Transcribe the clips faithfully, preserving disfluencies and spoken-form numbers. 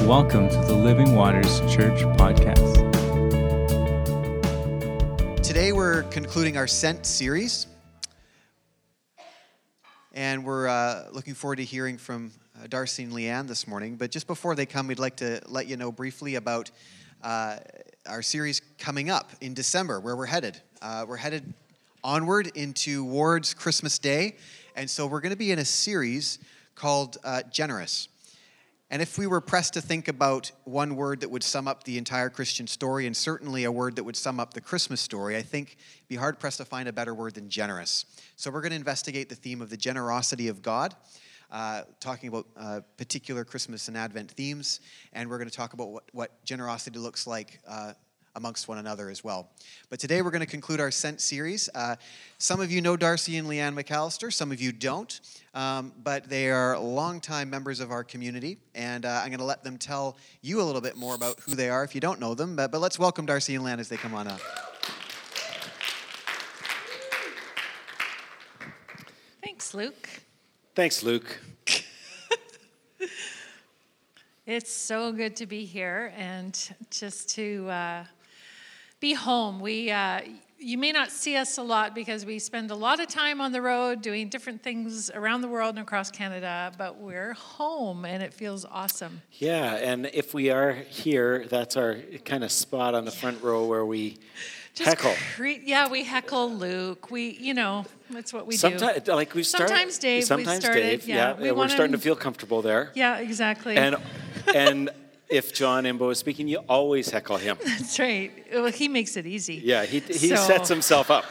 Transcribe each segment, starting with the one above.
Welcome to the Living Waters Church podcast. Today we're concluding our Sent series, and we're uh, looking forward to hearing from uh, Darcy and Leanne this morning. But just before they come, we'd like to let you know briefly about uh, our series coming up in December, where we're headed. Uh, we're headed onward into towards Christmas Day, and so we're going to be in a series called uh, Generous. And if we were pressed to think about one word that would sum up the entire Christian story, and certainly a word that would sum up the Christmas story, I think it'd be hard-pressed to find a better word than generous. So we're going to investigate the theme of the generosity of God, uh, talking about uh, particular Christmas and Advent themes, and we're going to talk about what, what generosity looks like uh, amongst one another as well. But today we're going to conclude our Sent series. Uh, some of you know Darcy and Leanne McAllister, some of you don't, um, but they are longtime members of our community, and uh, I'm going to let them tell you a little bit more about who they are if you don't know them, but, but let's welcome Darcy and Leanne as they come on up. Thanks, Luke. Thanks, Luke. It's so good to be here and just to uh, be home. We, uh, you may not see us a lot because we spend a lot of time on the road doing different things around the world and across Canada, but we're home and it feels awesome. Yeah, and if we are here, that's our kind of spot on the yeah. front row where we Just heckle. Cre- yeah, we heckle Luke. We, you know, that's what we sometimes, do. Like we start, sometimes Dave. Sometimes we started, Dave. Yeah, yeah we we're starting to feel comfortable there. Yeah, exactly. And and if John Imbo is speaking, you always heckle him. That's right. Well, he makes it easy. Yeah, he he so. sets himself up.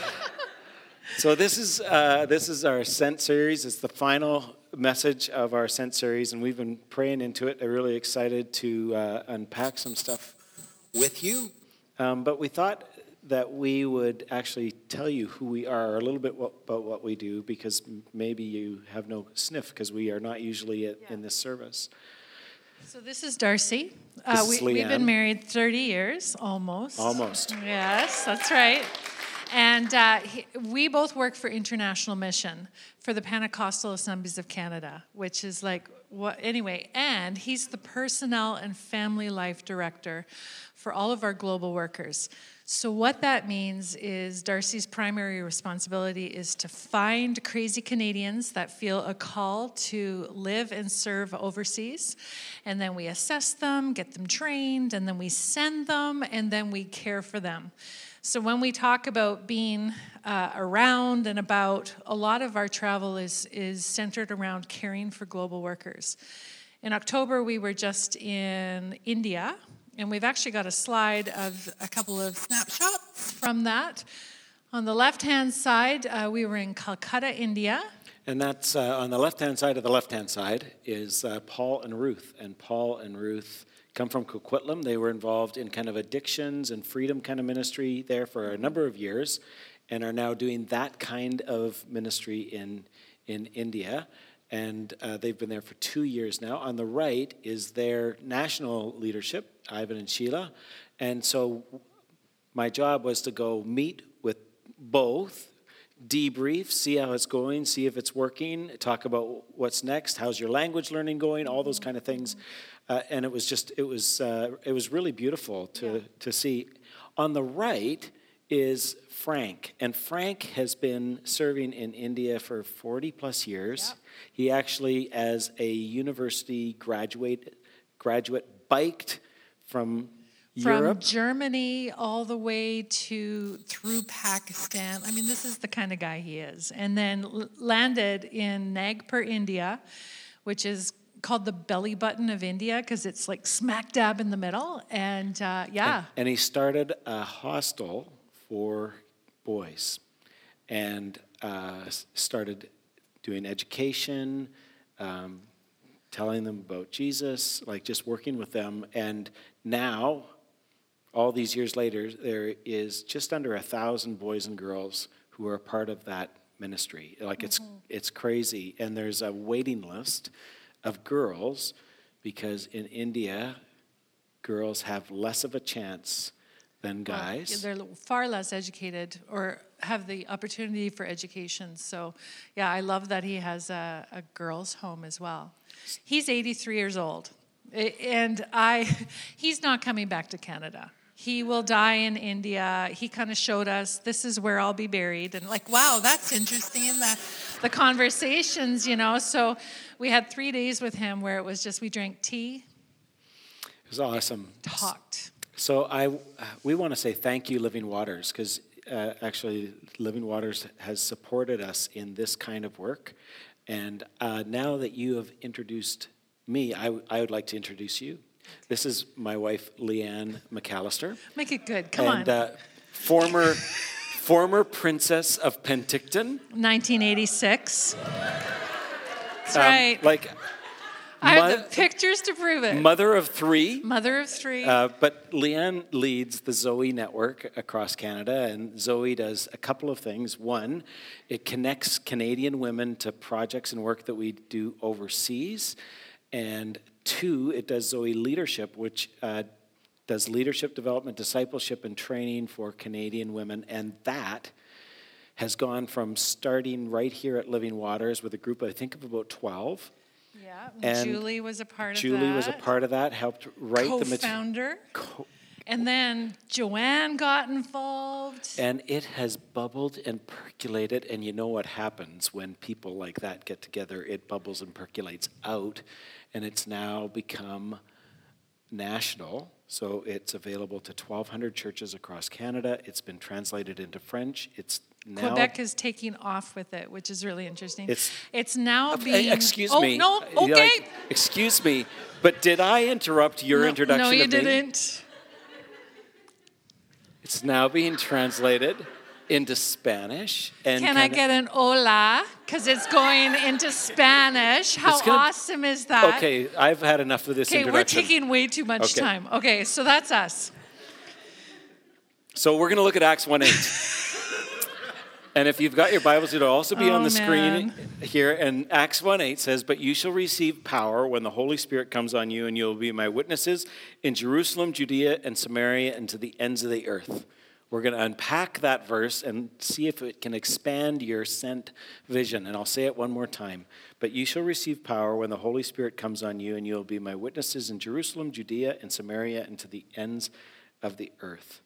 So this is uh, this is our Sent series. It's the final message of our Sent series, and we've been praying into it. I'm really excited to uh, unpack some stuff with you. Um, but we thought that we would actually tell you who we are, a little bit what, about what we do, because maybe you have no sniff, because we are not usually at, yeah. in this service. So this is Darcy. This Uh, is we, Leanne. We've been married thirty years, almost. Almost. Yes, that's right. And uh, he, we both work for International Mission for the Pentecostal Assemblies of Canada, which is like, what? Anyway, and he's the Personnel and Family Life Director for all of our global workers. So what that means is Darcy's primary responsibility is to find crazy Canadians that feel a call to live and serve overseas. And then we assess them, get them trained, and then we send them, and then we care for them. So when we talk about being uh, around and about, a lot of our travel is, is centered around caring for global workers. In October, we were just in India. And we've actually got a slide of a couple of snapshots from that. On the left-hand side, uh, we were in Calcutta, India. And that's uh, on the left-hand side of the left-hand side is uh, Paul and Ruth. And Paul and Ruth come from Coquitlam. They were involved in kind of addictions and freedom kind of ministry there for a number of years and are now doing that kind of ministry in, in India. And uh, they've been there for two years now. On the right is their national leadership, Ivan and Sheila. And so my job was to go meet with both, debrief, see how it's going, see if it's working, talk about what's next, how's your language learning going, all those kind of things. Uh, and it was just, it was uh, it was really beautiful to, yeah. to see. On the right is Frank. And Frank has been serving in India for forty plus years. Yep. He actually, as a university graduate, graduate biked from, from Europe. Germany all the way to through Pakistan. I mean, this is the kind of guy he is. And then l- landed in Nagpur, India, which is called the belly button of India because it's like smack dab in the middle. And uh, yeah. And, and he started a hostel for boys and uh, started doing education, um, telling them about Jesus, like just working with them. And now, all these years later, there is just under a thousand boys and girls who are part of that ministry. Like it's mm-hmm. it's crazy. And there's a waiting list of girls because in India, girls have less of a chance than guys. Well, they're far less educated or have the opportunity for education. So, yeah, I love that he has a, a girls' home as well. He's eighty-three years old. And I, he's not coming back to Canada. He will die in India. He kind of showed us, this is where I'll be buried. And like, wow, that's interesting. The, the conversations, you know. So we had three days with him where it was just, we drank tea. It was awesome. Talked. So I, we want to say thank you, Living Waters, because uh, actually Living Waters has supported us in this kind of work. And uh, now that you have introduced me, I, w- I would like to introduce you. This is my wife, Leanne McAllister. Make it good. Come and, on. Uh, former, former Princess of Penticton. nineteen eighty-six. That's Um, right. Like, I have mo- the pictures to prove it. mother of three. Mother of three. Uh, but Leanne leads the Zoe network across Canada, and Zoe does a couple of things. One, it connects Canadian women to projects and work that we do overseas. And two, it does Zoe Leadership, which uh, does leadership development, discipleship, and training for Canadian women. And that has gone from starting right here at Living Waters with a group, I think, of about twelve. Yeah, And Julie was a part of Julie that. was a part of that, helped write the material. Co-founder. Co- And then Joanne got involved. and it has bubbled and percolated, and you know what happens when people like that get together, it bubbles and percolates out, and it's now become national. So it's available to twelve hundred churches across Canada. It's been translated into French. It's now... Quebec is taking off with it, which is really interesting. It's- It's now Uh, being... excuse oh, me. no, Uh, okay. like, excuse me, but did I interrupt your no, introduction No, you of me? didn't. It's now being translated into Spanish. And Can I kinda- get an hola? Because it's going into Spanish. How It's gonna- awesome is that? Okay, I've had enough of this Okay, we're introduction. taking way too much Okay. time. Okay, so that's us. So we're going to look at Acts one eight. And if you've got your Bibles, it'll also be Oh, on the screen man. here. And Acts one eight says, "But you shall receive power when the Holy Spirit comes on you, and you will be my witnesses in Jerusalem, Judea, and Samaria, and to the ends of the earth." We're going to unpack that verse and see if it can expand your sent vision. And I'll say it one more time. "But you shall receive power when the Holy Spirit comes on you, and you will be my witnesses in Jerusalem, Judea, and Samaria, and to the ends of the earth."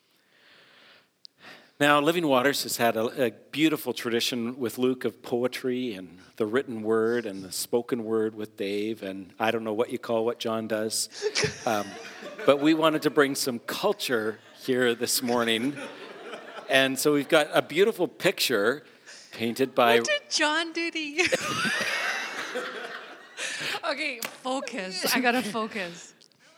Now, Living Waters has had a, a beautiful tradition with Luke of poetry and the written word and the spoken word with Dave, and I don't know what you call what John does. Um, but we wanted to bring some culture here this morning. And so we've got a beautiful picture painted by... What did John do to you? Okay, focus. I gotta focus.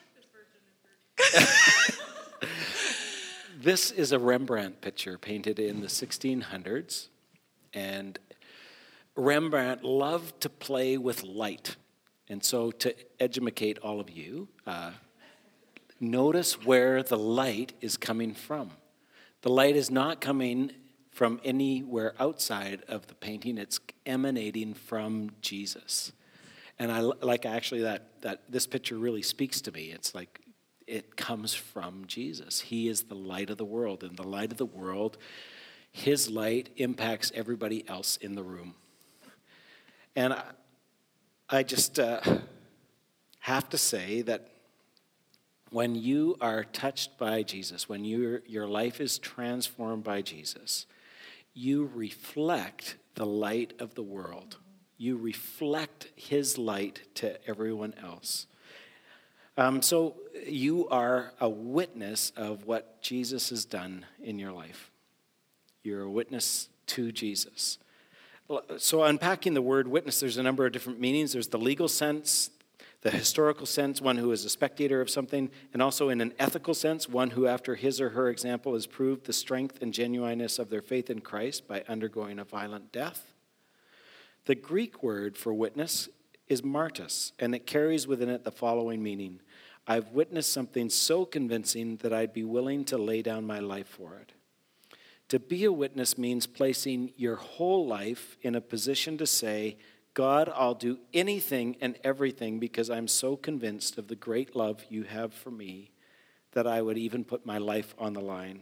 This is a Rembrandt picture painted in the sixteen hundreds, and Rembrandt loved to play with light. And so to educate all of you, uh, notice where the light is coming from. The light is not coming from anywhere outside of the painting. It's emanating from Jesus. And I like actually that, that this picture really speaks to me. It's like, it comes from Jesus. He is the light of the world, and the light of the world, his light impacts everybody else in the room. And I, I just uh, have to say that when you are touched by Jesus, when your your life is transformed by Jesus, you reflect the light of the world. You reflect his light to everyone else. Um, so you are a witness of what Jesus has done in your life. You're a witness to Jesus. So unpacking the word witness, there's a number of different meanings. There's the legal sense, the historical sense, one who is a spectator of something, and also in an ethical sense, one who after his or her example has proved the strength and genuineness of their faith in Christ by undergoing a violent death. The Greek word for witness is martys, and it carries within it the following meaning: I've witnessed something so convincing that I'd be willing to lay down my life for it. To be a witness means placing your whole life in a position to say, God, I'll do anything and everything because I'm so convinced of the great love you have for me that I would even put my life on the line.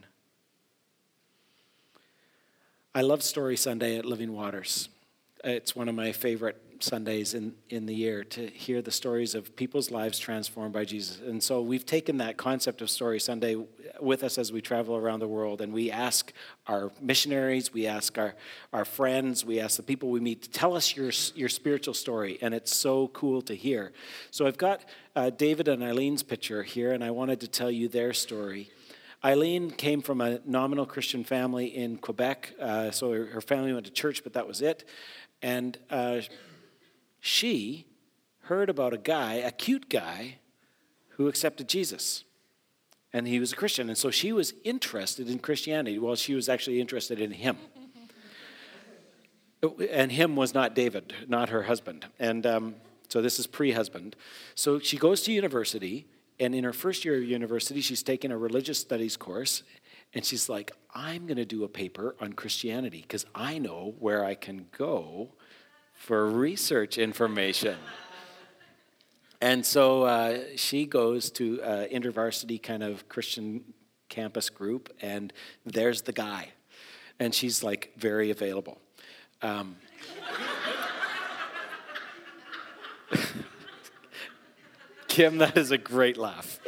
I love Story Sunday at Living Waters. It's one of my favorite Sundays in, in the year to hear the stories of people's lives transformed by Jesus. And so we've taken that concept of Story Sunday with us as we travel around the world, and we ask our missionaries, we ask our, our friends, we ask the people we meet to tell us your, your spiritual story, and it's so cool to hear. So I've got uh, David and Eileen's picture here, and I wanted to tell you their story. Eileen came from a nominal Christian family in Quebec, uh, so her, her family went to church, but that was it. And uh, she heard about a guy, a cute guy, who accepted Jesus. And he was a Christian. And so she was interested in Christianity. Well, she was actually interested in him. And him was not David, not her husband. And um, so this is pre-husband. So she goes to university. And in her first year of university, she's taking a religious studies course. And she's like, I'm going to do a paper on Christianity because I know where I can go for research information. And so uh, she goes to an InterVarsity kind of Christian campus group, and there's the guy. And she's like very available. Um, Kim, that is a great laugh.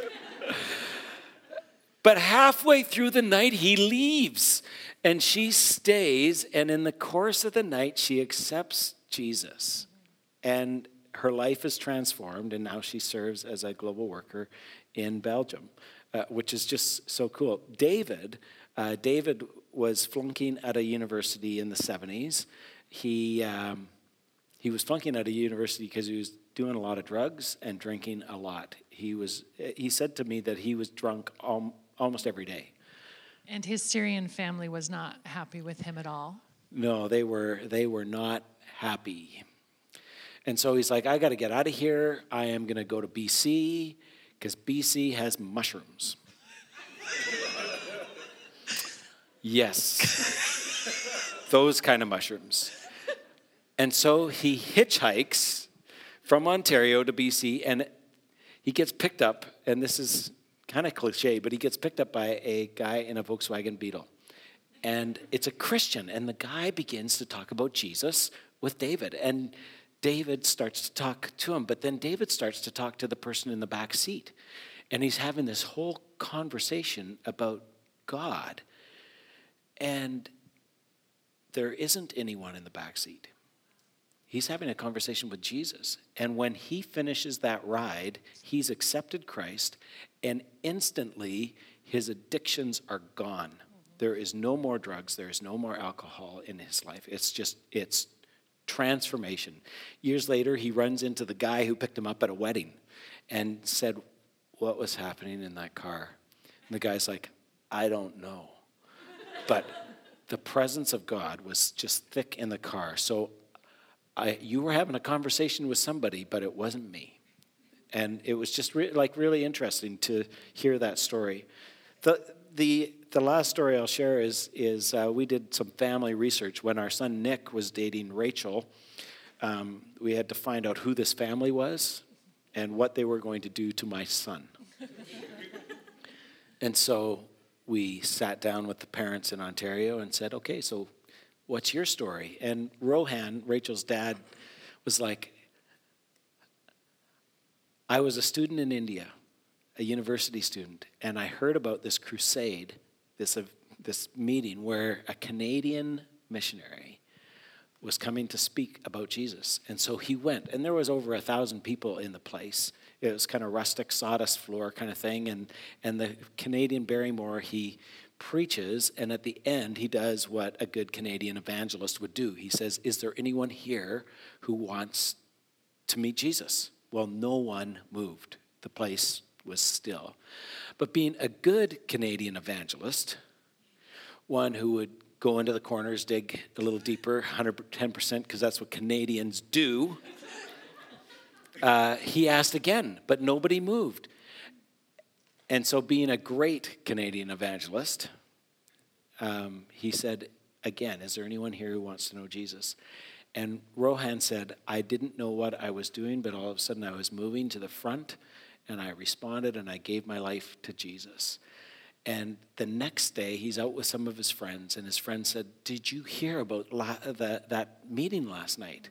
But halfway through the night, he leaves, and she stays, and in the course of the night, she accepts Jesus, and her life is transformed, and now she serves as a global worker in Belgium, uh, which is just so cool. David, uh, David was flunking at a university in the seventies. He um, he was flunking at a university because he was doing a lot of drugs and drinking a lot. He was. He said to me that he was drunk al- almost every day. And his Syrian family was not happy with him at all. No, they were. They were not happy. And so he's like, I got to get out of here. I am going to go to B C because B C has mushrooms. Yes, those kind of mushrooms. And so he hitchhikes from Ontario to B C, and he gets picked up, and this is kind of cliche, but he gets picked up by a guy in a Volkswagen Beetle. And it's a Christian, and the guy begins to talk about Jesus with David. And David starts to talk to him, but then David starts to talk to the person in the back seat. And he's having this whole conversation about God. And there isn't anyone in the back seat. He's having a conversation with Jesus. And when he finishes that ride, he's accepted Christ, and instantly his addictions are gone. There is no more drugs. There is no more alcohol in his life. It's just, it's transformation. Years later, he runs into the guy who picked him up at a wedding and said, what was happening in that car? And the guy's like, I don't know. But the presence of God was just thick in the car. So I, you were having a conversation with somebody, but it wasn't me. And it was just re- like really interesting to hear that story. The the the last story I'll share is is uh, we did some family research when our son Nick was dating Rachel. Um, we had to find out who this family was and what they were going to do to my son. And so we sat down with the parents in Ontario and said, okay, so what's your story? And Rohan, Rachel's dad, was like, I was a student in India, a university student, and I heard about this crusade, this, uh, this meeting where a Canadian missionary was coming to speak about Jesus. And so he went, and there was over a thousand people in the place. It was kind of rustic sawdust floor kind of thing, and, and the Canadian Barrymore, he preaches, and at the end, he does what a good Canadian evangelist would do. He says, is there anyone here who wants to meet Jesus? Well, no one moved. The place was still. But being a good Canadian evangelist, one who would go into the corners, dig a little deeper, one hundred ten percent, because that's what Canadians do, uh, he asked again, but nobody moved. And so being a great Canadian evangelist, um, he said, again, is there anyone here who wants to know Jesus? And Rohan said, I didn't know what I was doing, but all of a sudden I was moving to the front, and I responded, and I gave my life to Jesus. And the next day, he's out with some of his friends, and his friend said, did you hear about la- the, that meeting last night?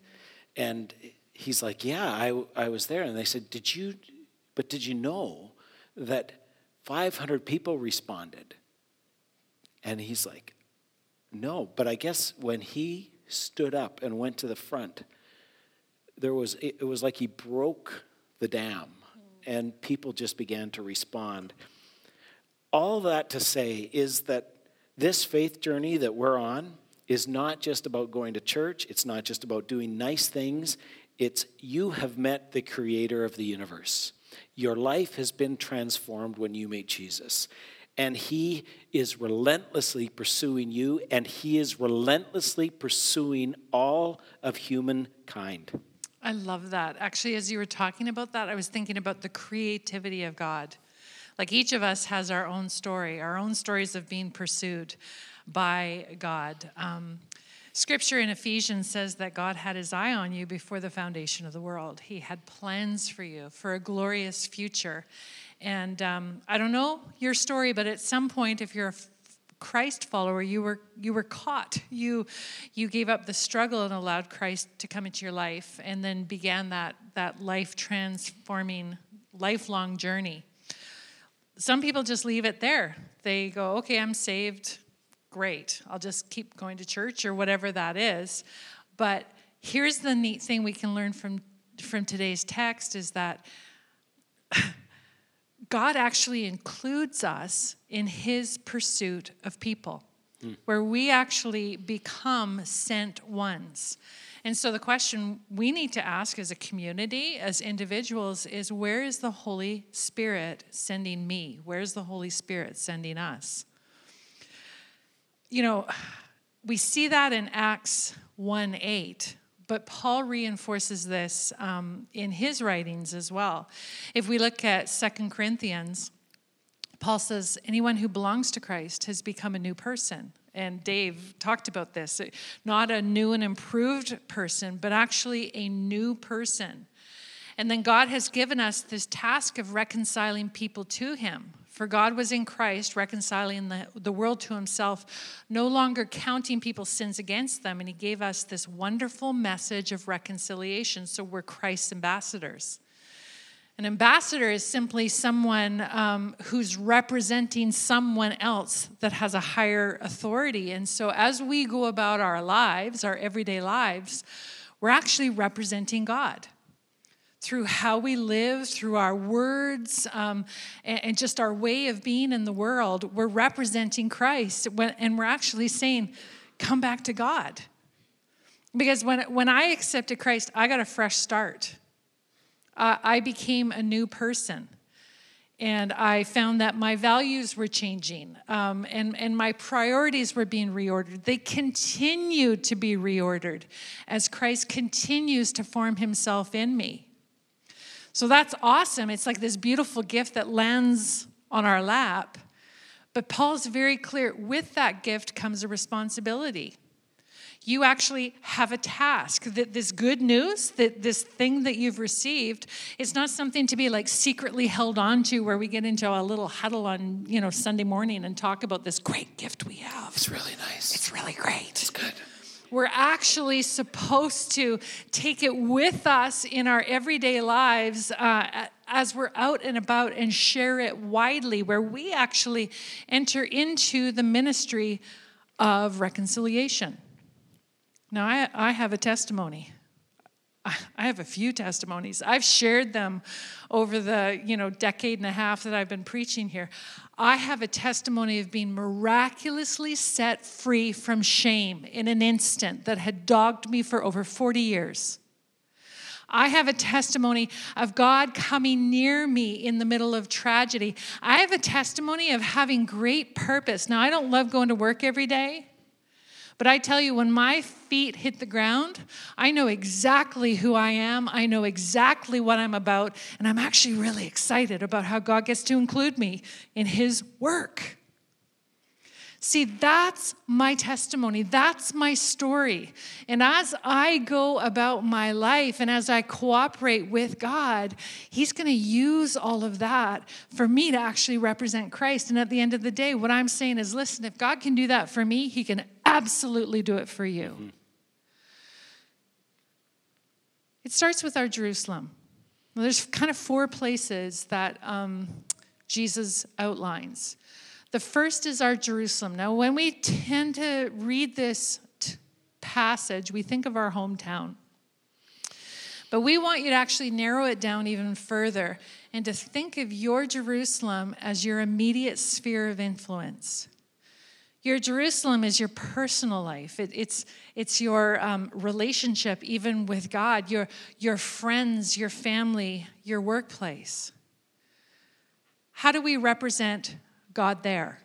And he's like, yeah, I, I was there. And they said, did you, but did you know that five hundred people responded? And he's like, no, but I guess when he stood up and went to the front, there was, it was like he broke the dam and people just began to respond. All that to say is that this faith journey that we're on is not just about going to church. It's not just about doing nice things. It's you have met the creator of the universe. Your life has been transformed when you meet Jesus. And he is relentlessly pursuing you, and he is relentlessly pursuing all of humankind. I love that. Actually, as you were talking about that, I was thinking about the creativity of God. Like each of us has our own story, our own stories of being pursued by God. Um, Scripture in Ephesians says that God had his eye on you before the foundation of the world. He had plans for you for a glorious future. And um, I don't know your story, but at some point, if you're a Christ follower, you were you were caught. You you gave up the struggle and allowed Christ to come into your life, and then began that that life transforming, lifelong journey. Some people just leave it there. They go, okay, I'm saved. Great. I'll just keep going to church or whatever that is. But here's the neat thing we can learn from, from today's text is that God actually includes us in his pursuit of people, mm. where we actually become sent ones. And so the question we need to ask as a community, as individuals, is where is the Holy Spirit sending me? Where is the Holy Spirit sending us? You know, we see that in Acts one eight, but Paul reinforces this um, in his writings as well. If we look at Second Corinthians, Paul says, anyone who belongs to Christ has become a new person. And Dave talked about this. Not a new and improved person, but actually a new person. And then God has given us this task of reconciling people to him. For God was in Christ, reconciling the, the world to himself, no longer counting people's sins against them. And he gave us this wonderful message of reconciliation. So we're Christ's ambassadors. An ambassador is simply someone um, who's representing someone else that has a higher authority. And so as we go about our lives, our everyday lives, we're actually representing God. Through how we live, through our words, um, and, and just our way of being in the world, we're representing Christ. When, and we're actually saying, come back to God. Because when, when I accepted Christ, I got a fresh start. Uh, I became a new person. And I found that my values were changing, um, and, and my priorities were being reordered. They continue to be reordered as Christ continues to form himself in me. So that's awesome. It's like this beautiful gift that lands on our lap. But Paul's very clear, with that gift comes a responsibility. You actually have a task. That this good news, that this thing that you've received, it's not something to be like secretly held on to where we get into a little huddle on, you know, Sunday morning and talk about this great gift we have. It's really nice. It's really great. It's good. We're actually supposed to take it with us in our everyday lives uh, as we're out and about and share it widely, where we actually enter into the ministry of reconciliation. Now, I, I have a testimony. I have a few testimonies. I've shared them over the, you know, decade and a half that I've been preaching here. I have a testimony of being miraculously set free from shame in an instant that had dogged me for over forty years. I have a testimony of God coming near me in the middle of tragedy. I have a testimony of having great purpose. Now, I don't love going to work every day. But I tell you, when my feet hit the ground, I know exactly who I am. I know exactly what I'm about. And I'm actually really excited about how God gets to include me in his work. See, that's my testimony. That's my story. And as I go about my life and as I cooperate with God, he's going to use all of that for me to actually represent Christ. And at the end of the day, what I'm saying is, listen, if God can do that for me, he can absolutely do it for you. Mm-hmm. It starts with our Jerusalem. Well, there's kind of four places that um, Jesus outlines. The first is our Jerusalem. Now, when we tend to read this t- passage, we think of our hometown. But we want you to actually narrow it down even further and to think of your Jerusalem as your immediate sphere of influence. Your Jerusalem is your personal life. It, it's, it's your um, relationship even with God, your, your friends, your family, your workplace. How do we represent God there?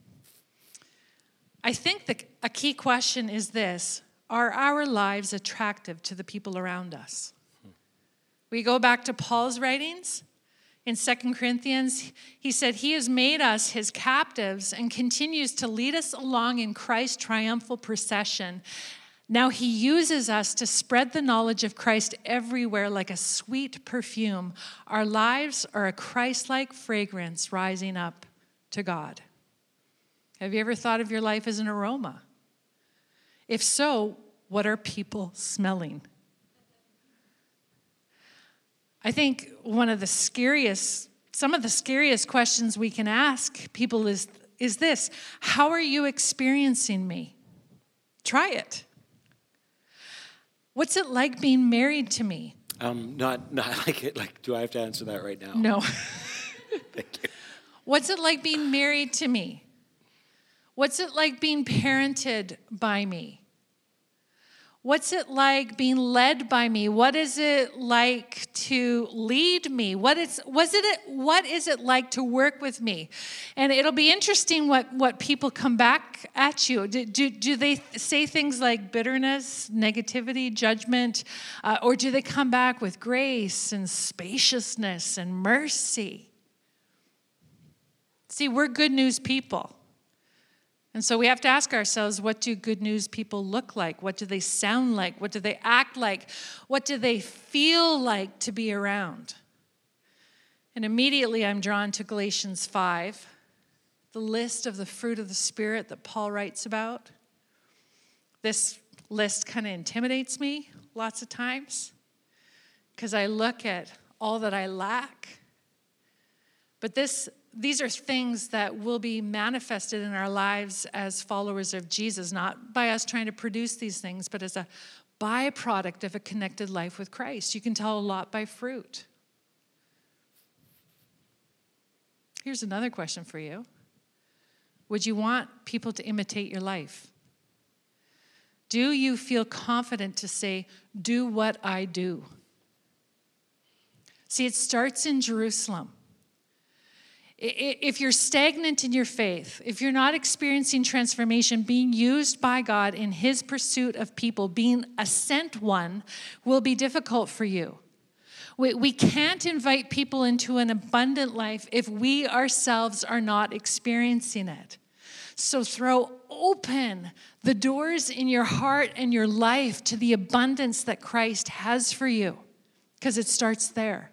I think the, a key question is this: are our lives attractive to the people around us? We go back to Paul's writings. In Second Corinthians, he said, he has made us his captives and continues to lead us along in Christ's triumphal procession. Now he uses us to spread the knowledge of Christ everywhere like a sweet perfume. Our lives are a Christ-like fragrance rising up to God. Have you ever thought of your life as an aroma? If so, what are people smelling? I think one of the scariest, some of the scariest questions we can ask people is, is this: how are you experiencing me? Try it. What's it like being married to me? Um, not, not like it. Like, do I have to answer that right now? No. Thank you. What's it like being married to me? What's it like being parented by me? What's it like being led by me? What is it like to lead me? What is, was it, what is it like to work with me? And it'll be interesting what, what people come back at you. Do, do, do they say things like bitterness, negativity, judgment? Uh, or do they come back with grace and spaciousness and mercy? See, we're good news people. And so we have to ask ourselves, what do good news people look like? What do they sound like? What do they act like? What do they feel like to be around? And immediately I'm drawn to Galatians five, the list of the fruit of the Spirit that Paul writes about. This list kind of intimidates me lots of times because I look at all that I lack. But this These are things that will be manifested in our lives as followers of Jesus, not by us trying to produce these things, but as a byproduct of a connected life with Christ. You can tell a lot by fruit. Here's another question for you. Would you want people to imitate your life? Do you feel confident to say, do what I do? See, it starts in Jerusalem. If you're stagnant in your faith, if you're not experiencing transformation, being used by God in his pursuit of people, being a sent one, will be difficult for you. We, we can't invite people into an abundant life if we ourselves are not experiencing it. So throw open the doors in your heart and your life to the abundance that Christ has for you, because it starts there.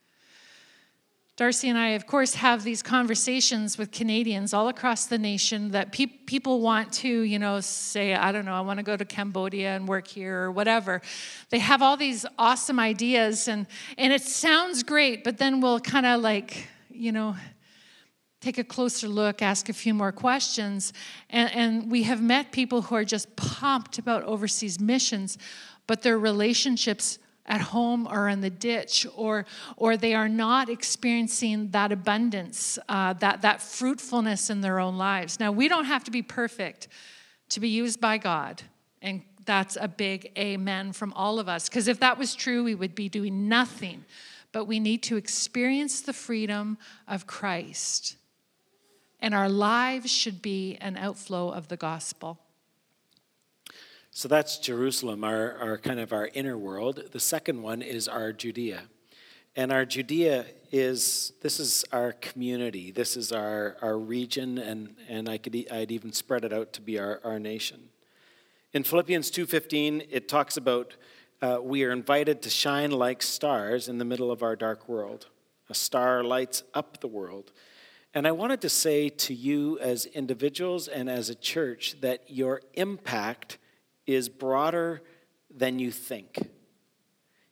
Darcy and I, of course, have these conversations with Canadians all across the nation that pe- people want to, you know, say, I don't know, I want to go to Cambodia and work here or whatever. They have all these awesome ideas, and, and it sounds great, but then we'll kind of like, you know, take a closer look, ask a few more questions. And, and we have met people who are just pumped about overseas missions, but their relationships at home or in the ditch, or or they are not experiencing that abundance, uh, that, that fruitfulness in their own lives. Now, we don't have to be perfect to be used by God, and that's a big amen from all of us, because if that was true, we would be doing nothing. But we need to experience the freedom of Christ, and our lives should be an outflow of the gospel. So that's Jerusalem, our, our kind of our inner world. The second one is our Judea. And our Judea is, this is our community. This is our, our region, and, and I could, I'd even spread it out to be our, our nation. In Philippians two fifteen, it talks about uh, we are invited to shine like stars in the middle of our dark world. A star lights up the world. And I wanted to say to you as individuals and as a church that your impact is broader than you think.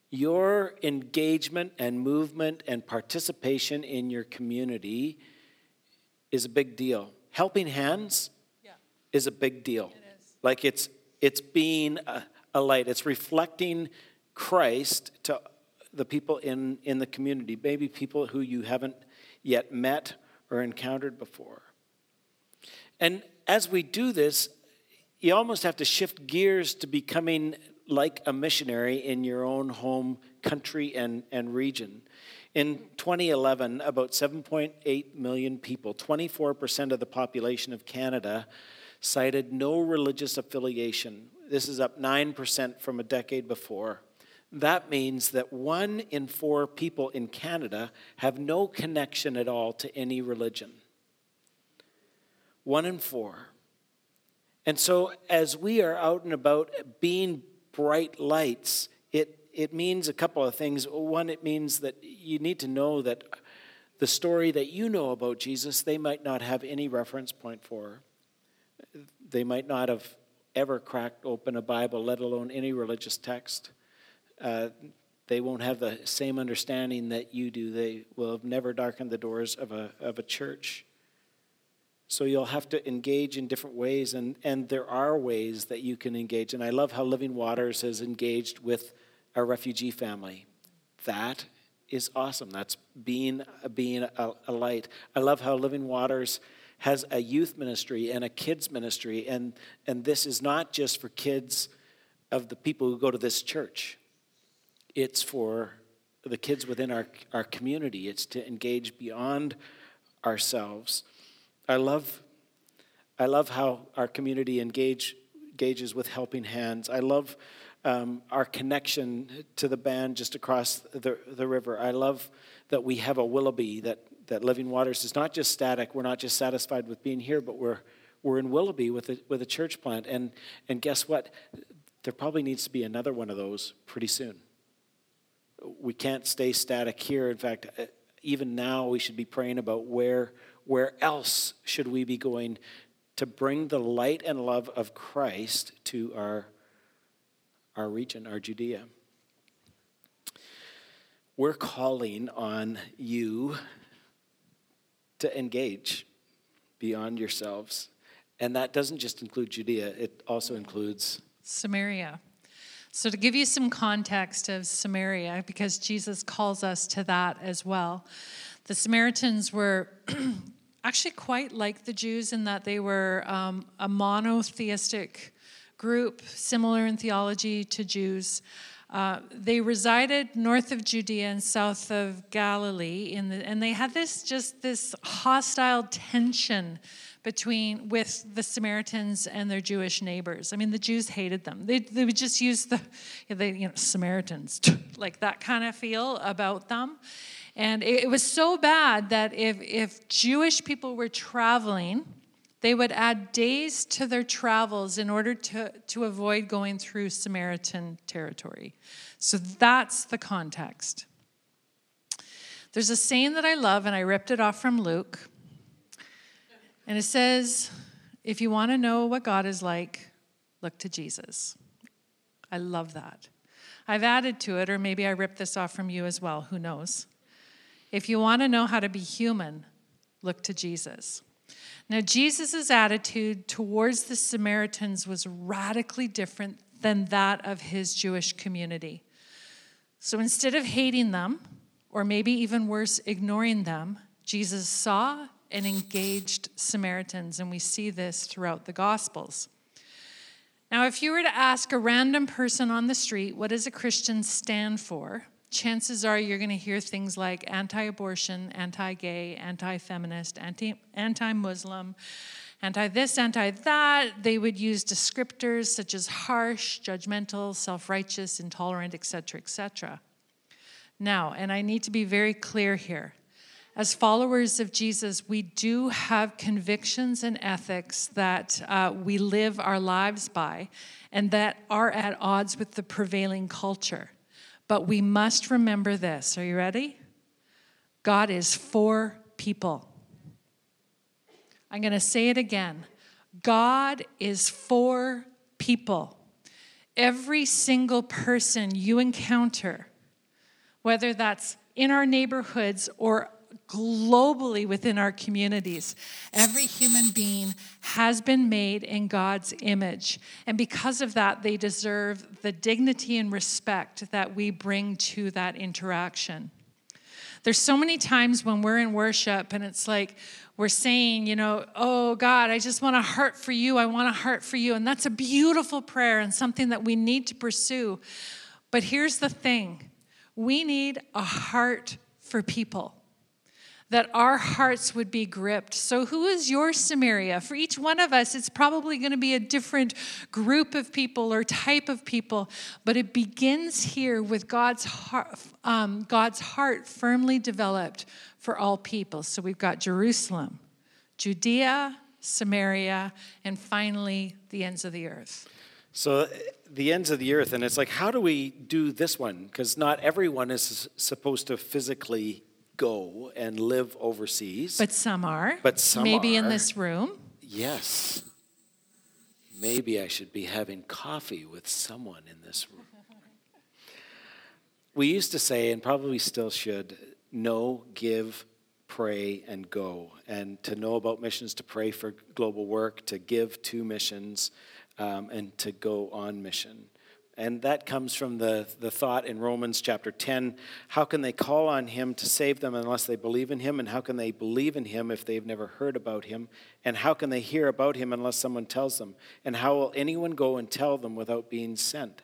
Your engagement and movement and participation in your community is a big deal. Helping hands yeah. is a big deal. It is. Like it's it's being a, a light. It's reflecting Christ to the people in, in the community, maybe people who you haven't yet met or encountered before. And as we do this, you almost have to shift gears to becoming like a missionary in your own home country and, and region. In twenty eleven, about seven point eight million people, twenty-four percent of the population of Canada, cited no religious affiliation. This is up nine percent from a decade before. That means that one in four people in Canada have no connection at all to any religion. One in four. And so as we are out and about being bright lights, it, it means a couple of things. One, it means that you need to know that the story that you know about Jesus, they might not have any reference point for. They might not have ever cracked open a Bible, let alone any religious text. Uh, they won't have the same understanding that you do. They will have never darkened the doors of a of a church. So you'll have to engage in different ways, and, and there are ways that you can engage. And I love how Living Waters has engaged with a refugee family. That is awesome. That's being, being a, a light. I love how Living Waters has a youth ministry and a kids ministry, and, and this is not just for kids of the people who go to this church. It's for the kids within our, our community. It's to engage beyond ourselves. I love, I love how our community engage, engages with Helping Hands. I love um, our connection to the band just across the, the river. I love that we have a Willoughby, that, that Living Waters is not just static. We're not just satisfied with being here, but we're we're in Willoughby with a, with a church plant. And, and guess what? There probably needs to be another one of those pretty soon. We can't stay static here. In fact, even now we should be praying about where Where else should we be going to bring the light and love of Christ to our, our region, our Judea? We're calling on you to engage beyond yourselves. And that doesn't just include Judea, it also includes Samaria. So to give you some context of Samaria, because Jesus calls us to that as well, the Samaritans were actually quite like the Jews in that they were um, a monotheistic group, similar in theology to Jews. Uh, they resided north of Judea and south of Galilee, in the, and they had this just this hostile tension between with the Samaritans and their Jewish neighbors. I mean, the Jews hated them. They they would just use the they you know Samaritans like that kind of feel about them. And it was so bad that if, if Jewish people were traveling, they would add days to their travels in order to, to avoid going through Samaritan territory. So that's the context. There's a saying that I love, and I ripped it off from Luke. And it says, if you want to know what God is like, look to Jesus. I love that. I've added to it, or maybe I ripped this off from you as well. Who knows? If you want to know how to be human, look to Jesus. Now, Jesus' attitude towards the Samaritans was radically different than that of his Jewish community. So instead of hating them, or maybe even worse, ignoring them, Jesus saw and engaged Samaritans, and we see this throughout the Gospels. Now, if you were to ask a random person on the street, what does a Christian stand for? Chances are you're going to hear things like anti-abortion, anti-gay, anti-feminist, anti, anti-Muslim, anti-this, anti-that. They would use descriptors such as harsh, judgmental, self-righteous, intolerant, et cetera, et cetera. Now, and I need to be very clear here. As followers of Jesus, we do have convictions and ethics that uh, we live our lives by and that are at odds with the prevailing culture. But we must remember this. Are you ready? God is for people. I'm going to say it again. God is for people. Every single person you encounter whether that's in our neighborhoods or globally within our communities. Every human being has been made in God's image. And because of that, they deserve the dignity and respect that we bring to that interaction. There's so many times when we're in worship and it's like we're saying, you know, oh God, I just want a heart for you. I want a heart for you. And that's a beautiful prayer and something that we need to pursue. But here's the thing. We need a heart for people. That our hearts would be gripped. So who is your Samaria? For each one of us, it's probably going to be a different group of people or type of people, but it begins here with God's heart, um, God's heart firmly developed for all people. So we've got Jerusalem, Judea, Samaria, and finally the ends of the earth. So the ends of the earth, and it's like, how do we do this one? Because not everyone is supposed to physically go and live overseas. But some are. But some Maybe are. in this room. Yes. Maybe I should be having coffee with someone in this room. We used to say, and probably still should, know, give, pray, and go. And to know about missions, to pray for global work, to give to missions, um, and to go on mission. And that comes from the, the thought in Romans chapter ten, how can they call on him to save them unless they believe in him? And how can they believe in him if they've never heard about him? And how can they hear about him unless someone tells them? And how will anyone go and tell them without being sent?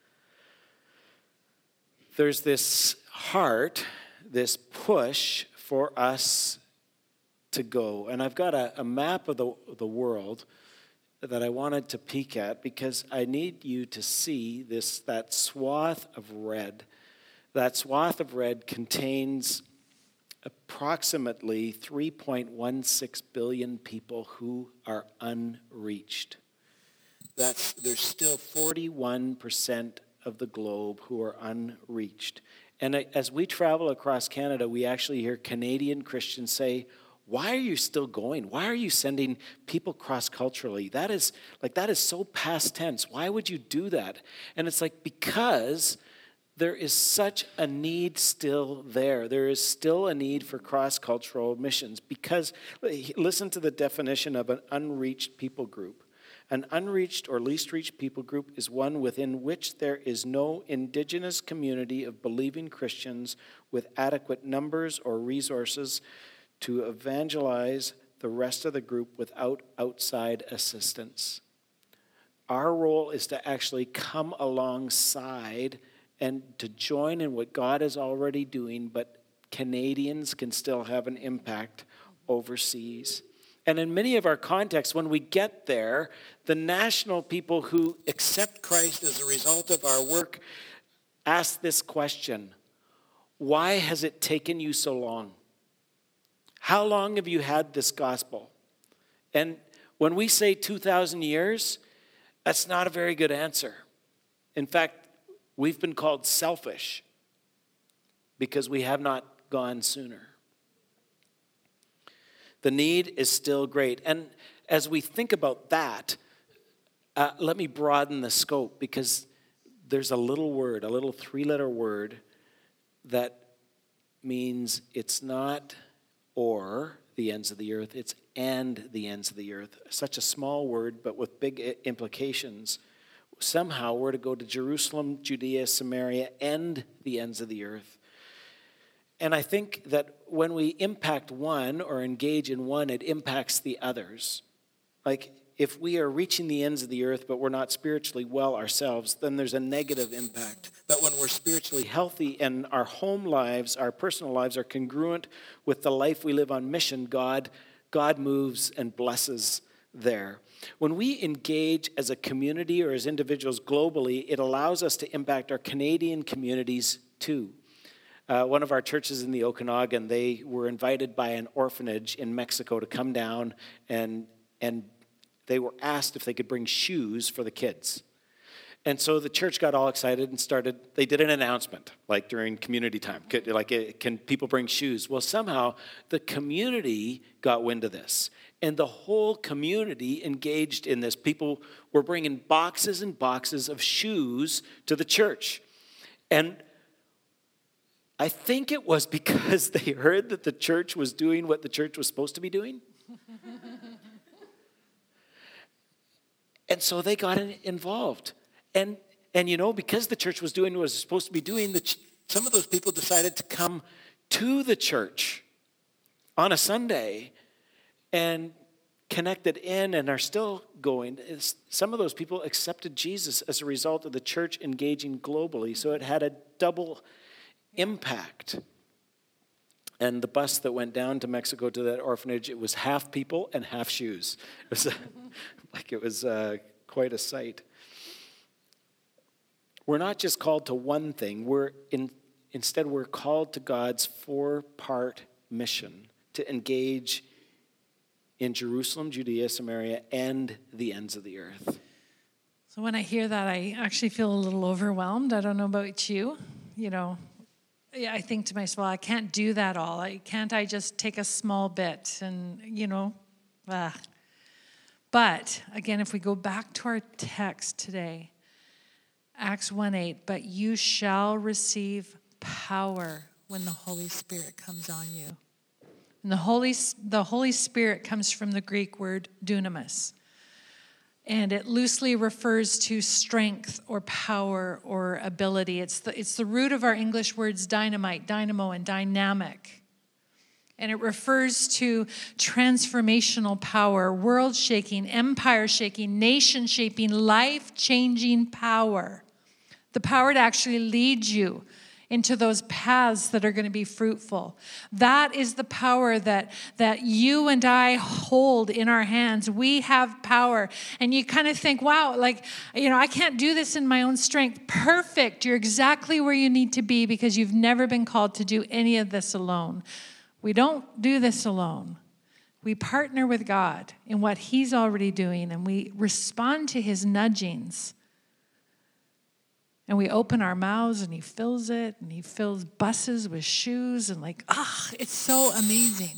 There's this heart, this push for us to go. And I've got a, a map of the, the world that I wanted to peek at because I need you to see this, that swath of red. That swath of red contains approximately three point one six billion people who are unreached. That's, there's still forty-one percent of the globe who are unreached. And as we travel across Canada, we actually hear Canadian Christians say, why are you still going? Why are you sending people cross-culturally? That is like that is so past tense. Why would you do that? And it's like because there is such a need still there. There is still a need for cross-cultural missions because listen to the definition of an unreached people group. An unreached or least reached people group is one within which there is no indigenous community of believing Christians with adequate numbers or resources to evangelize the rest of the group without outside assistance. Our role is to actually come alongside and to join in what God is already doing, but Canadians can still have an impact overseas. And in many of our contexts, when we get there, the national people who accept Christ as a result of our work ask this question: why has it taken you so long? How long have you had this gospel? And when we say two thousand years, that's not a very good answer. In fact, we've been called selfish because we have not gone sooner. The need is still great. And as we think about that, uh, let me broaden the scope because there's a little word, a little three-letter word that means it's not or the ends of the earth, it's and the ends of the earth. Such a small word, but with big implications. Somehow we're to go to Jerusalem, Judea, Samaria, and the ends of the earth. And I think that when we impact one or engage in one, it impacts the others. Like if we are reaching the ends of the earth, but we're not spiritually well ourselves, then there's a negative impact. But when we're spiritually healthy and our home lives, our personal lives are congruent with the life we live on mission, God, God moves and blesses there. When we engage as a community or as individuals globally, it allows us to impact our Canadian communities too. Uh, one of our churches in the Okanagan, they were invited by an orphanage in Mexico to come down and and they were asked if they could bring shoes for the kids. And so the church got all excited and started, they did an announcement, like during community time, like, can people bring shoes? Well, somehow the community got wind of this. And the whole community engaged in this. People were bringing boxes and boxes of shoes to the church. And I think it was because they heard that the church was doing what the church was supposed to be doing. And so they got in, involved. And, and, you know, because the church was doing what it was supposed to be doing, the ch- some of those people decided to come to the church on a Sunday and connected in and are still going. It's, some of those people accepted Jesus as a result of the church engaging globally. So it had a double impact. And the bus that went down to Mexico to that orphanage, it was half people and half shoes. It was a, like it was uh, quite a sight. We're not just called to one thing. We're in, instead, we're called to God's four-part mission to engage in Jerusalem, Judea, Samaria, and the ends of the earth. So when I hear that, I actually feel a little overwhelmed. I don't know about you. You know, yeah, I think to myself, well, I can't do that all. I, can't I just take a small bit and, you know, ah. But, again, if we go back to our text today, Acts one eight, but you shall receive power when the Holy Spirit comes on you. And the Holy, the Holy Spirit comes from the Greek word dunamis. And it loosely refers to strength or power or ability. It's the, it's the root of our English words dynamite, dynamo, and dynamic. And it refers to transformational power, world-shaking, empire-shaking, nation-shaping, life-changing power. The power to actually lead you into those paths that are going to be fruitful. That is the power that, that you and I hold in our hands. We have power. And you kind of think, wow, like, you know, I can't do this in my own strength. Perfect. You're exactly where you need to be because you've never been called to do any of this alone. We don't do this alone. We partner with God in what he's already doing, and we respond to his nudgings. And we open our mouths and he fills it, and he fills buses with shoes, and like, ah, it's so amazing.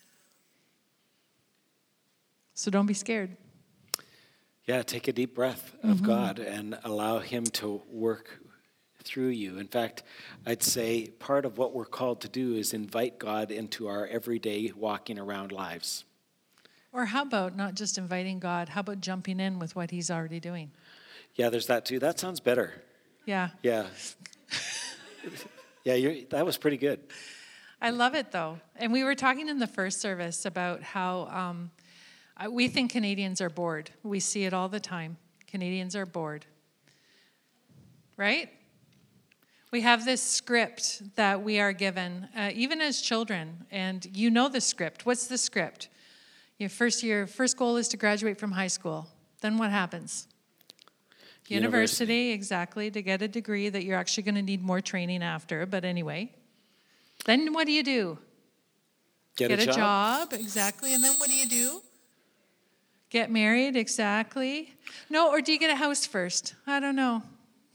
So don't be scared. Yeah, take a deep breath of mm-hmm. God and allow him to work through you. In fact, I'd say part of what we're called to do is invite God into our everyday walking around lives. Or how about not just inviting God, how about jumping in with what he's already doing? Yeah, there's that too. That sounds better. Yeah. Yeah. yeah, you're, that was pretty good. I love it, though. And we were talking in the first service about how um, we think Canadians are bored. We see it all the time. Canadians are bored. Right? We have this script that we are given, uh, even as children, and you know the script. What's the script? Your first year, first goal is to graduate from high school. Then what happens? University, University, exactly, to get a degree that you're actually going to need more training after. But anyway, then what do you do? Get, get a, a job. job, exactly. And then what do you do? Get married, exactly. No, or do you get a house first? I don't know.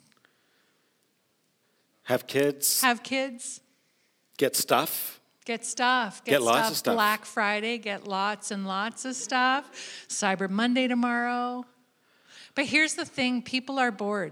Have kids. Have kids. Get stuff. Get stuff. Get, get stuff. lots of stuff. Black Friday, get lots and lots of stuff. Cyber Monday tomorrow. But here's the thing, people are bored.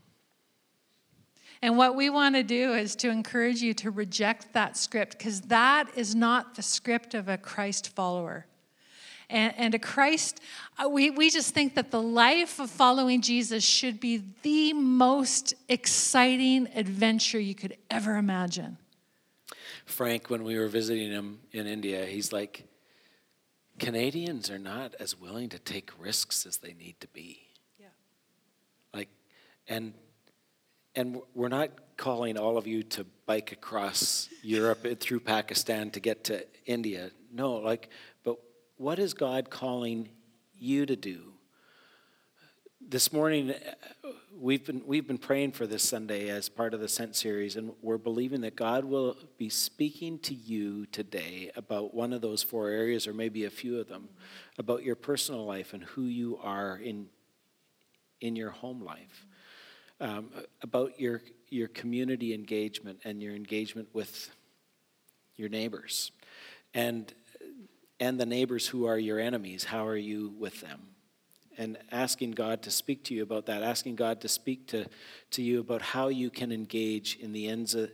And what we want to do is to encourage you to reject that script, because that is not the script of a Christ follower. And, and a Christ, we, we just think that the life of following Jesus should be the most exciting adventure you could ever imagine. Frank, when we were visiting him in India, he's like, Canadians are not as willing to take risks as they need to be. Like, and and we're not calling all of you to bike across Europe through Pakistan to get to India. No, like, but what is God calling you to do? This morning, we've been we've been praying for this Sunday as part of the Sent series, and we're believing that God will be speaking to you today about one of those four areas, or maybe a few of them, about your personal life and who you are in. in your home life, um, about your your community engagement and your engagement with your neighbors, and and the neighbors who are your enemies. How are you with them? And asking God to speak to you about that, asking God to speak to, to you about how you can engage in the ends of, of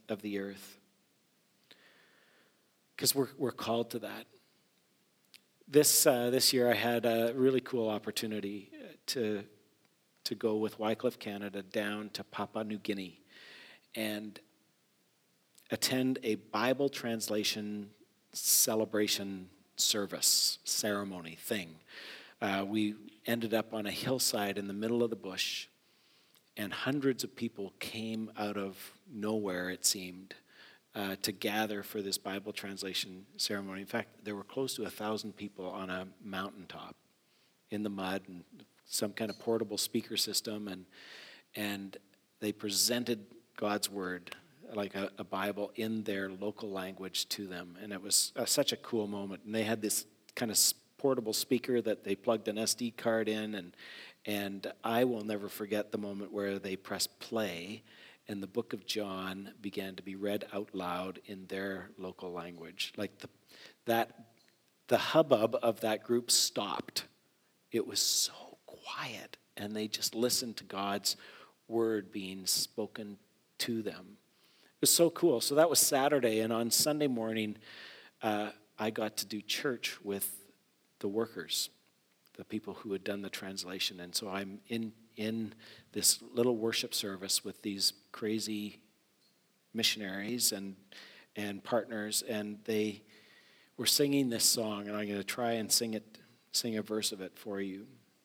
of the earth. Because we're, we're called to that. This uh, this year I had a really cool opportunity to, to go with Wycliffe Canada down to Papua New Guinea and attend a Bible translation celebration service, ceremony thing. Uh, we ended up on a hillside in the middle of the bush, and hundreds of people came out of nowhere, it seemed, uh, to gather for this Bible translation ceremony. In fact, there were close to a thousand people on a mountaintop in the mud, and some kind of portable speaker system, and and they presented God's word, like a, a Bible, in their local language to them. And it was uh, such a cool moment. And they had this kind of portable speaker that they plugged an S D card in, and and I will never forget the moment where they pressed play and the book of John began to be read out loud in their local language. Like the that the hubbub of that group stopped. It was so quiet, and they just listened to God's word being spoken to them. It was so cool. So that was Saturday, and on Sunday morning, uh, I got to do church with the workers, the people who had done the translation. And so I'm in in this little worship service with these crazy missionaries and and partners, and they were singing this song, and I'm going to try and sing it, sing a verse of it for you.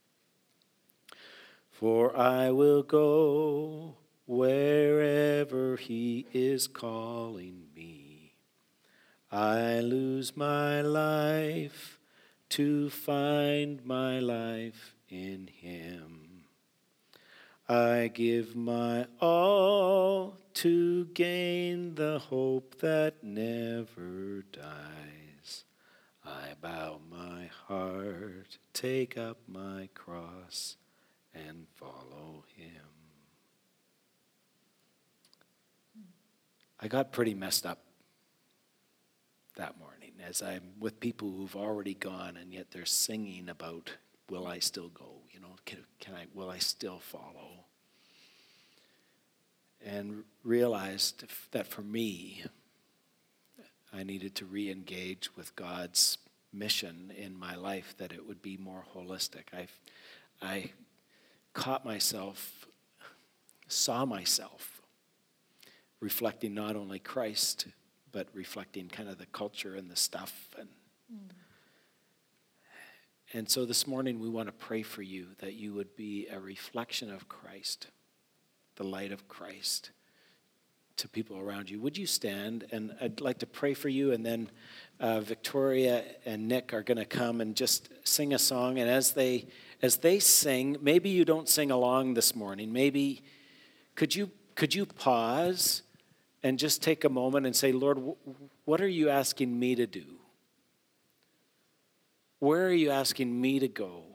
For I will go wherever he is calling me. I lose my life to find my life in him. I give my all to gain the hope that never dies. I bow my heart, take up my cross, and follow him. I got pretty messed up that morning as I'm with people who've already gone, and yet they're singing about, will I still go? You know, can, can I, will I still follow? And realized that for me, I needed to re-engage with God's mission in my life, that it would be more holistic. I, I caught myself, saw myself reflecting not only Christ, but reflecting kind of the culture and the stuff. And, mm. and so this morning we want to pray for you that you would be a reflection of Christ, the light of Christ to people around you. Would you stand? And I'd like to pray for you, and then uh, Victoria and Nick are going to come and just sing a song. And as they as they sing, maybe you don't sing along this morning. Maybe could you could you pause and just take a moment and say, Lord, what are you asking me to do? Where are you asking me to go?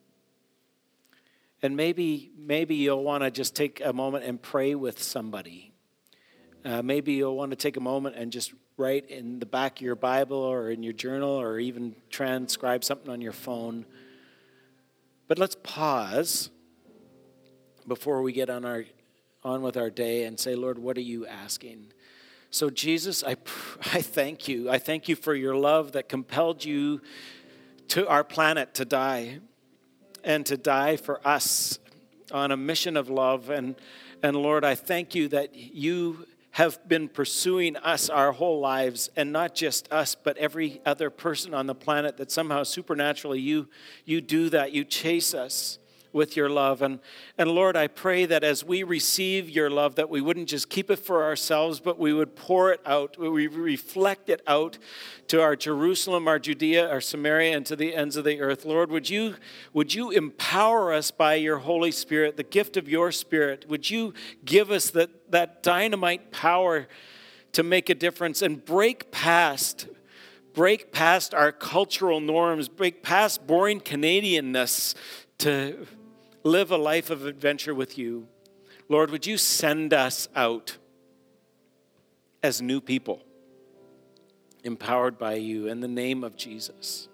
And maybe maybe you'll want to just take a moment and pray with somebody. Uh, maybe you'll want to take a moment and just write in the back of your Bible or in your journal or even transcribe something on your phone. But let's pause before we get on our on with our day and say, Lord, what are you asking? So Jesus, I I thank you. I thank you for your love that compelled you to our planet to die, and to die for us on a mission of love. And and Lord, I thank you that you have been pursuing us our whole lives, and not just us, but every other person on the planet, that somehow supernaturally you you do that. You chase us with your love. And, and Lord, I pray that as we receive your love, that we wouldn't just keep it for ourselves, but we would pour it out. We reflect it out to our Jerusalem, our Judea, our Samaria, and to the ends of the earth. Lord, would you, would you empower us by your Holy Spirit, the gift of your Spirit? Would you give us that, that dynamite power to make a difference and break past break past our cultural norms, break past boring Canadianness to live a life of adventure with you. Lord, would you send us out as new people, empowered by you in the name of Jesus.